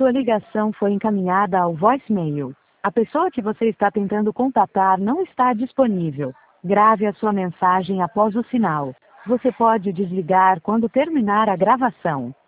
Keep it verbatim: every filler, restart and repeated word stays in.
Sua ligação foi encaminhada ao voicemail. A pessoa que você está tentando contatar não está disponível. Grave a sua mensagem após o sinal. Você pode desligar quando terminar a gravação.